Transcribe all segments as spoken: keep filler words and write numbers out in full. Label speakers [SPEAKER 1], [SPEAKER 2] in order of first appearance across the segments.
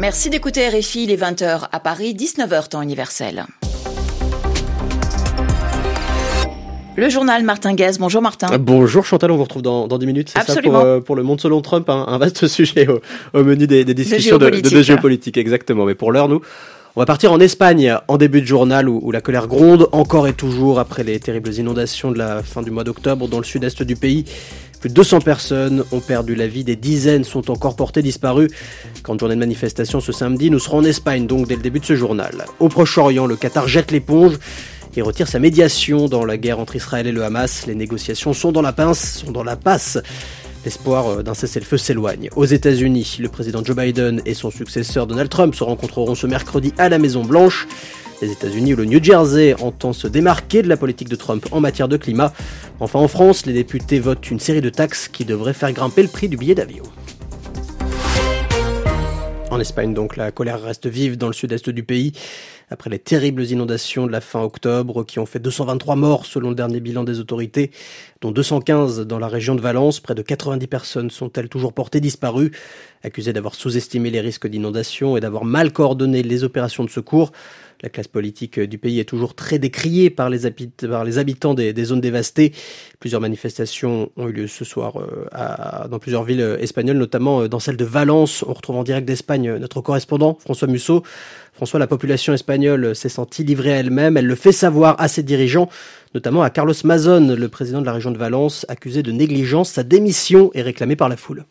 [SPEAKER 1] Merci d'écouter R F I, il est vingt heures à Paris, dix-neuf heures temps universel. Le journal Martin Guez. Bonjour Martin.
[SPEAKER 2] Bonjour Chantal, on vous retrouve dans, dans dix minutes. C'est
[SPEAKER 1] Absolument.
[SPEAKER 2] ça pour, euh, pour le monde selon Trump, hein, un vaste sujet au, au menu des, des discussions de, de, de géopolitique. Exactement. Mais pour l'heure, nous, on va partir en Espagne en début de journal où, où la colère gronde encore et toujours après les terribles inondations de la fin du mois d'octobre dans le sud-est du pays. Plus de deux cents personnes ont perdu la vie, des dizaines sont encore portées disparues. Grande journée de manifestation ce samedi, nous serons en Espagne donc dès le début de ce journal. Au Proche-Orient, le Qatar jette l'éponge et retire sa médiation dans la guerre entre Israël et le Hamas. Les négociations sont dans la pince, sont dans la passe. L'espoir d'un cessez-le-feu s'éloigne. Aux États-Unis, le président Joe Biden et son successeur Donald Trump se rencontreront ce mercredi à la Maison-Blanche. Les États-Unis où le New Jersey entend se démarquer de la politique de Trump en matière de climat. Enfin en France, les députés votent une série de taxes qui devraient faire grimper le prix du billet d'avion. En Espagne donc, la colère reste vive dans le sud-est du pays. Après les terribles inondations de la fin octobre qui ont fait deux cent vingt-trois morts selon le dernier bilan des autorités, dont deux cent quinze dans la région de Valence, près de quatre-vingt-dix personnes sont-elles toujours portées disparues. Accusées d'avoir sous-estimé les risques d'inondation et d'avoir mal coordonné les opérations de secours, la classe politique du pays est toujours très décriée par les, habit- par les habitants des, des zones dévastées. Plusieurs manifestations ont eu lieu ce soir euh, à, dans plusieurs villes espagnoles, notamment dans celle de Valence. On retrouve en direct d'Espagne notre correspondant François Musso. François, la population espagnole s'est sentie livrée à elle-même. Elle le fait savoir à ses dirigeants, notamment à Carlos Mazón, le président de la région de Valence, accusé de négligence. Sa démission est réclamée par la foule.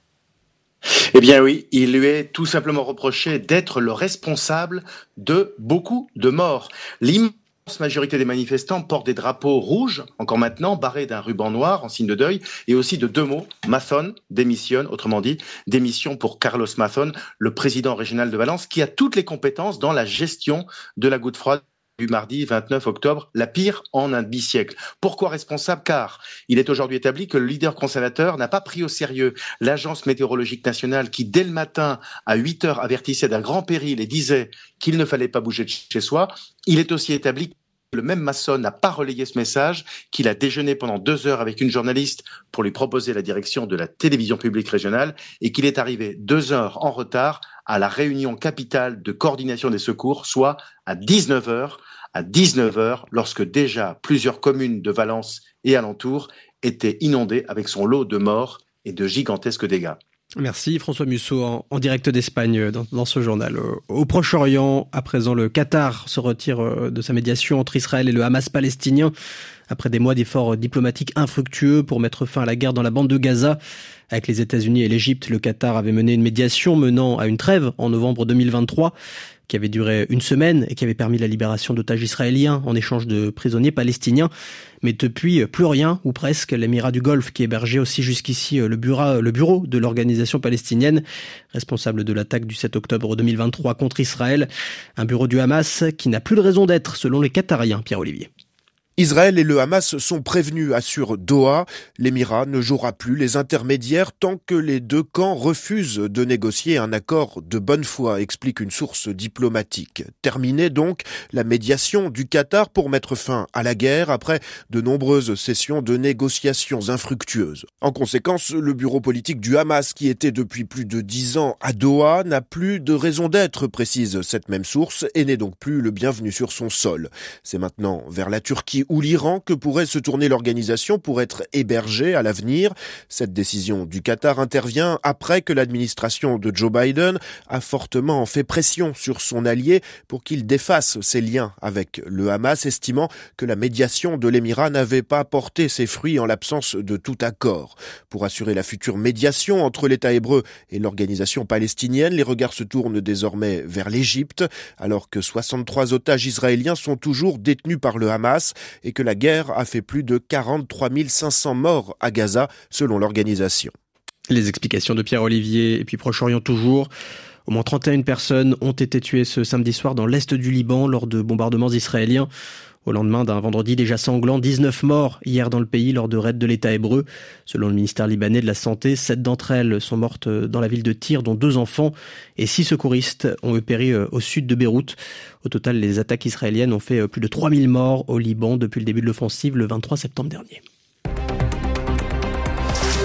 [SPEAKER 3] Eh bien oui, il lui est tout simplement reproché d'être le responsable de beaucoup de morts. L'immense majorité des manifestants portent des drapeaux rouges, encore maintenant, barrés d'un ruban noir en signe de deuil, et aussi de deux mots, Mazón démissionne, autrement dit, démission pour Carlos Mazón, le président régional de Valence, qui a toutes les compétences dans la gestion de la goutte froide du mardi vingt-neuf octobre, la pire en un demi-siècle. Pourquoi responsable ? Car il est aujourd'hui établi que le leader conservateur n'a pas pris au sérieux l'agence météorologique nationale qui, dès le matin, à huit heures, avertissait d'un grand péril et disait qu'il ne fallait pas bouger de chez soi. Il est aussi établi que le même Mazón n'a pas relayé ce message, qu'il a déjeuné pendant deux heures avec une journaliste pour lui proposer la direction de la télévision publique régionale et qu'il est arrivé deux heures en retard à la réunion capitale de coordination des secours, soit à dix-neuf heures, à dix-neuf heures, lorsque déjà plusieurs communes de Valence et alentours étaient inondées avec son lot de morts et de gigantesques dégâts.
[SPEAKER 2] Merci François Musso en, en direct d'Espagne dans, dans ce journal. Au Proche-Orient, à présent, le Qatar se retire de sa médiation entre Israël et le Hamas palestinien après des mois d'efforts diplomatiques infructueux pour mettre fin à la guerre dans la bande de Gaza. Avec les États-Unis et l'Égypte, le Qatar avait mené une médiation menant à une trêve en novembre deux mille vingt-trois qui avait duré une semaine et qui avait permis la libération d'otages israéliens en échange de prisonniers palestiniens. Mais depuis, plus rien, ou presque. L'émirat du Golfe qui hébergeait aussi jusqu'ici le bureau, le bureau de l'organisation palestinienne, responsable de l'attaque du sept octobre deux mille vingt-trois contre Israël. Un bureau du Hamas qui n'a plus de raison d'être, selon les Qatariens, Pierre-Olivier.
[SPEAKER 4] Israël et le Hamas sont prévenus, assure Doha. L'émirat ne jouera plus les intermédiaires tant que les deux camps refusent de négocier un accord de bonne foi, explique une source diplomatique. Terminée donc la médiation du Qatar pour mettre fin à la guerre après de nombreuses sessions de négociations infructueuses. En conséquence, le bureau politique du Hamas, qui était depuis plus de dix ans à Doha, n'a plus de raison d'être, précise cette même source, et n'est donc plus le bienvenu sur son sol. C'est maintenant vers la Turquie ou l'Iran que pourrait se tourner l'organisation pour être hébergée à l'avenir. Cette décision du Qatar intervient après que l'administration de Joe Biden a fortement fait pression sur son allié pour qu'il défasse ses liens avec le Hamas, estimant que la médiation de l'Émirat n'avait pas porté ses fruits en l'absence de tout accord. Pour assurer la future médiation entre l'État hébreu et l'organisation palestinienne, les regards se tournent désormais vers l'Égypte, alors que soixante-trois otages israéliens sont toujours détenus par le Hamas et que la guerre a fait plus de quarante-trois mille cinq cents morts à Gaza, selon l'organisation.
[SPEAKER 2] Les explications de Pierre-Olivier, et puis Proche-Orient toujours. Au moins trente et une personnes ont été tuées ce samedi soir dans l'est du Liban lors de bombardements israéliens. Au lendemain d'un vendredi déjà sanglant, dix-neuf morts hier dans le pays lors de raids de l'État hébreu. Selon le ministère libanais de la Santé, sept d'entre elles sont mortes dans la ville de Tyr, dont deux enfants, et six secouristes ont péri au sud de Beyrouth. Au total, les attaques israéliennes ont fait plus de trois mille morts au Liban depuis le début de l'offensive le vingt-trois septembre dernier.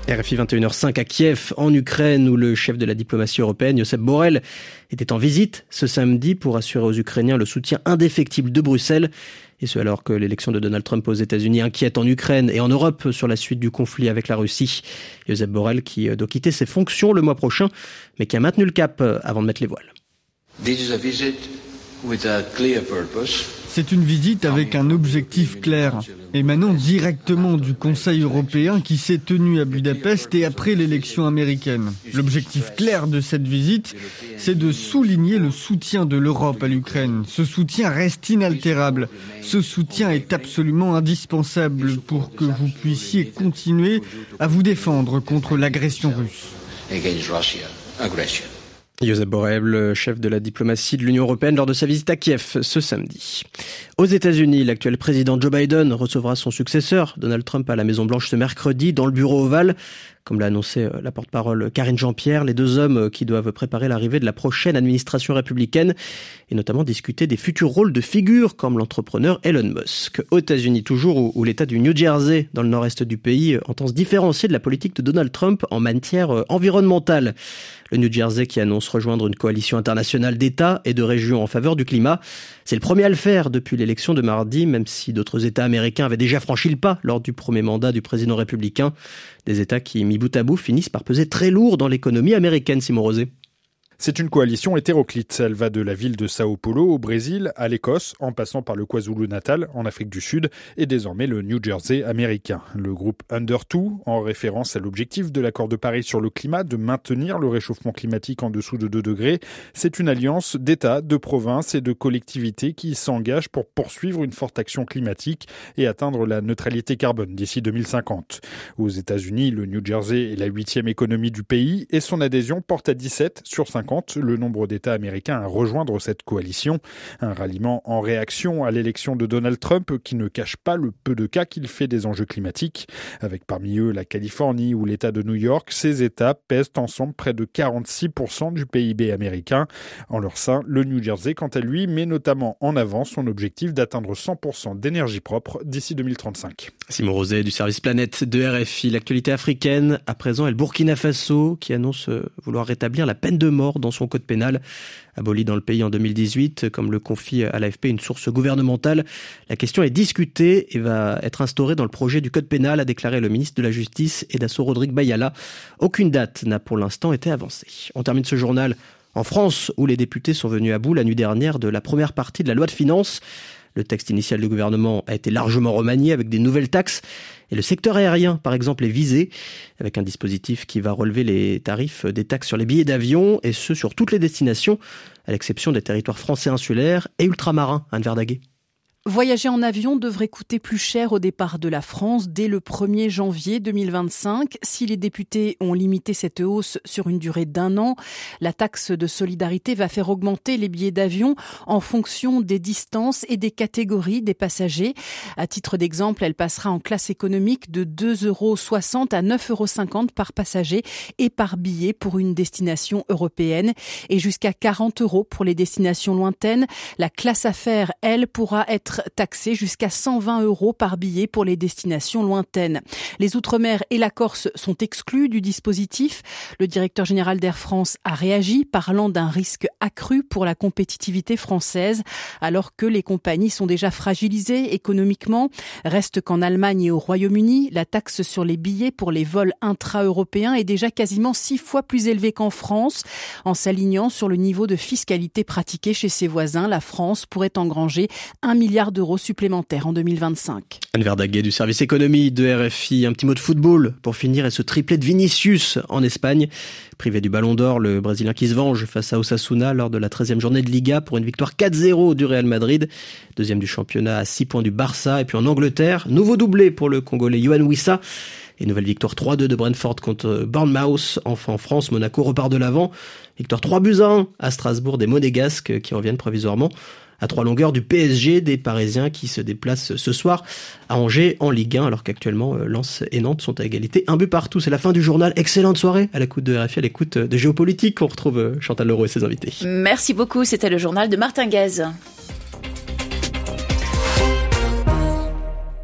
[SPEAKER 2] R F I vingt et une heures cinq à Kiev, en Ukraine, où le chef de la diplomatie européenne, Josep Borrell, était en visite ce samedi pour assurer aux Ukrainiens le soutien indéfectible de Bruxelles. Et ce alors que l'élection de Donald Trump aux États-Unis inquiète en Ukraine et en Europe sur la suite du conflit avec la Russie. Josep Borrell qui doit quitter ses fonctions le mois prochain, mais qui a maintenu le cap avant de mettre les voiles.
[SPEAKER 5] This is a visit with a clear purpose.
[SPEAKER 6] C'est une visite avec un objectif clair, émanant directement du Conseil européen qui s'est tenu à Budapest et après l'élection américaine. L'objectif clair de cette visite, c'est de souligner le soutien de l'Europe à l'Ukraine. Ce soutien reste inaltérable. Ce soutien est absolument indispensable pour que vous puissiez continuer à vous défendre contre l'agression russe.
[SPEAKER 5] Against Russia aggression.
[SPEAKER 2] Josep Borrell, chef de la diplomatie de l'Union européenne lors de sa visite à Kiev ce samedi. Aux États-Unis, l'actuel président Joe Biden recevra son successeur, Donald Trump, à la Maison-Blanche ce mercredi dans le bureau ovale. Comme l'a annoncé la porte-parole Karine Jean-Pierre, les deux hommes qui doivent préparer l'arrivée de la prochaine administration républicaine et notamment discuter des futurs rôles de figures comme l'entrepreneur Elon Musk. Aux États-Unis toujours, où l'État du New Jersey, dans le nord-est du pays, entend se différencier de la politique de Donald Trump en matière environnementale. Le New Jersey qui annonce rejoindre une coalition internationale d'États et de régions en faveur du climat. C'est le premier à le faire depuis l'élection de mardi, même si d'autres États américains avaient déjà franchi le pas lors du premier mandat du président républicain. Des États qui, mis bout à bout, finissent par peser très lourd dans l'économie américaine, Simon Rosé.
[SPEAKER 7] C'est une coalition hétéroclite. Elle va de la ville de Sao Paulo au Brésil à l'Écosse, en passant par le KwaZulu-Natal en Afrique du Sud et désormais le New Jersey américain. Le groupe Under Two, en référence à l'objectif de l'accord de Paris sur le climat de maintenir le réchauffement climatique en dessous de deux degrés, c'est une alliance d'États, de provinces et de collectivités qui s'engagent pour poursuivre une forte action climatique et atteindre la neutralité carbone d'ici deux mille cinquante. Aux États-Unis, le New Jersey est la huitième économie du pays et son adhésion porte à dix-sept sur cinquante le nombre d'États américains à rejoindre cette coalition. Un ralliement en réaction à l'élection de Donald Trump qui ne cache pas le peu de cas qu'il fait des enjeux climatiques. Avec parmi eux la Californie ou l'État de New York, ces États pèsent ensemble près de quarante-six pour cent du P I B américain. En leur sein, le New Jersey, quant à lui, met notamment en avant son objectif d'atteindre cent pour cent d'énergie propre d'ici deux mille trente-cinq.
[SPEAKER 2] Simon Rosé du service Planète de R F I. L'actualité africaine, à présent, est le Burkina Faso qui annonce vouloir rétablir la peine de mort dans son code pénal. Aboli dans le pays en deux mille dix-huit, comme le confie à l'A F P une source gouvernementale. La question est discutée et va être instaurée dans le projet du code pénal, a déclaré le ministre de la Justice, Edasso Rodrigue Bayala. Aucune date n'a pour l'instant été avancée. On termine ce journal en France, où les députés sont venus à bout la nuit dernière de la première partie de la loi de finances. Le texte initial du gouvernement a été largement remanié avec des nouvelles taxes. Et le secteur aérien, par exemple, est visé avec un dispositif qui va relever les tarifs des taxes sur les billets d'avion, et ce sur toutes les destinations, à l'exception des territoires français insulaires et ultramarins. Anne Verdaguet.
[SPEAKER 8] Voyager en avion devrait coûter plus cher au départ de la France dès le premier janvier deux mille vingt-cinq. Si les députés ont limité cette hausse sur une durée d'un an, la taxe de solidarité va faire augmenter les billets d'avion en fonction des distances et des catégories des passagers. À titre d'exemple, elle passera en classe économique de deux euros soixante à neuf euros cinquante par passager et par billet pour une destination européenne et jusqu'à quarante euros pour les destinations lointaines. La classe affaires, elle, pourra être taxé jusqu'à cent vingt euros par billet pour les destinations lointaines. Les Outre-mer et la Corse sont exclus du dispositif. Le directeur général d'Air France a réagi, parlant d'un risque accru pour la compétitivité française, alors que les compagnies sont déjà fragilisées économiquement. Reste qu'en Allemagne et au Royaume-Uni, la taxe sur les billets pour les vols intra-européens est déjà quasiment six fois plus élevée qu'en France. En s'alignant sur le niveau de fiscalité pratiqué chez ses voisins, la France pourrait engranger un milliard d'euros supplémentaires en deux mille vingt-cinq.
[SPEAKER 2] Anne Verdaguet du service économie de R F I. Un petit mot de football pour finir et ce triplé de Vinicius en Espagne. Privé du Ballon d'Or, le Brésilien qui se venge face à Osasuna lors de la treizième journée de Liga pour une victoire quatre zéro du Real Madrid. Deuxième du championnat à six points du Barça. Et puis en Angleterre, nouveau doublé pour le Congolais Yohan Wissa. Et nouvelle victoire trois deux de Brentford contre Bournemouth. Enfin en France, Monaco repart de l'avant. Victoire trois buts à un à Strasbourg des Monégasques qui reviennent provisoirement à trois longueurs du P S G, des Parisiens qui se déplacent ce soir à Angers en Ligue un, alors qu'actuellement Lens et Nantes sont à égalité, un but partout. C'est la fin du journal. Excellente soirée à l'écoute de R F I, à l'écoute de Géopolitique. On retrouve Chantal Leroux et ses invités.
[SPEAKER 1] Merci beaucoup, c'était le journal de Martin Guez.